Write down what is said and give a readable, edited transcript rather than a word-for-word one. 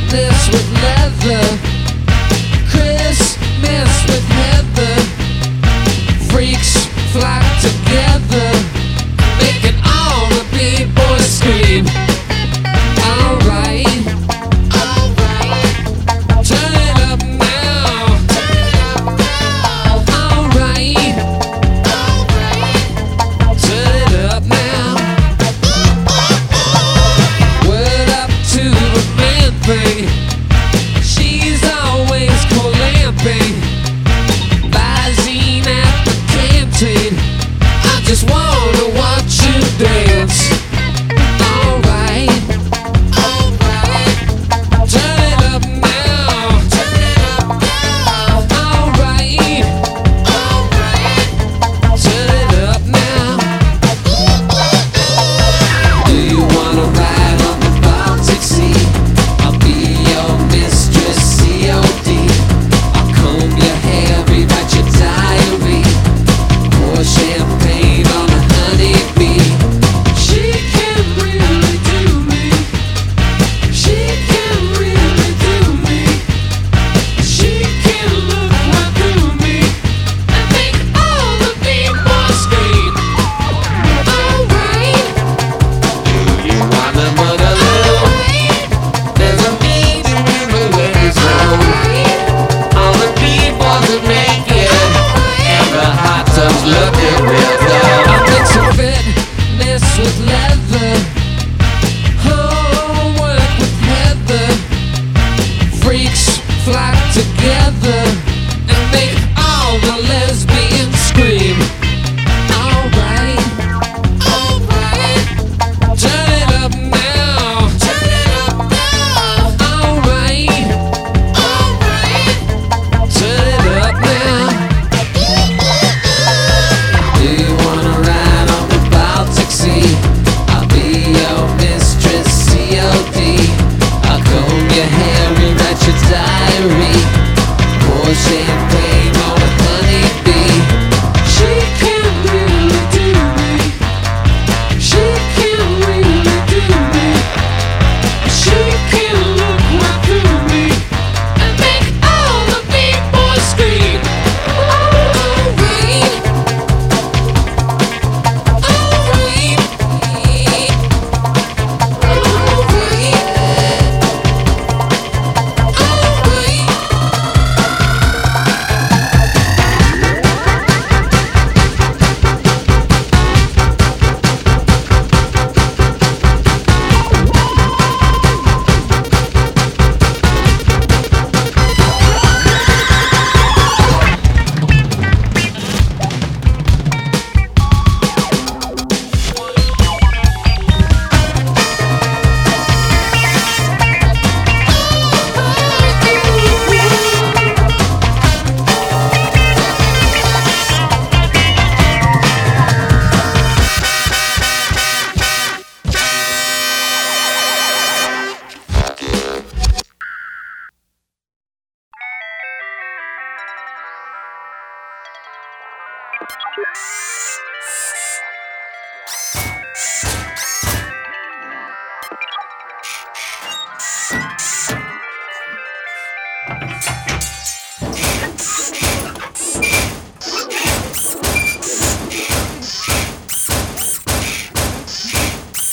This with leather, Christmas with heather. Freaks flock together, making all the B-boys scream. Alright, turn it up now. Alright, turn it up now. Word up to the man thing. She's always clamping. Visine at the canteen. I just wanna watch you dance. Alright, turn it up now. Alright, turn it up now. Do you wanna ride on the Baltic Sea? I'll be your mistress, COD. I'll comb your hair, rewrite your diary. Pour champagne on a honeybee. She can really do me. She can really do me. She can look right through me and make all the B-boys scream. Alright, you wanna boogaloo? There's a meeting in the ladies' room. All the B-boys are naked and the hot tub's looking real dumb. I'm mixing fitness with leather, homework with heather. Freaks flock together and make all the lesbians scream. Alright, turn it up now. Alright, turn it up now. Do you wanna ride on the Baltic Sea? I'll be your mistress, COD. I'll comb your hair, rewrite your diary. Pour champagne on a honeybee. She can really do me. She can really do me. She can look right through me and make all the B-boys scream. Alright, alright,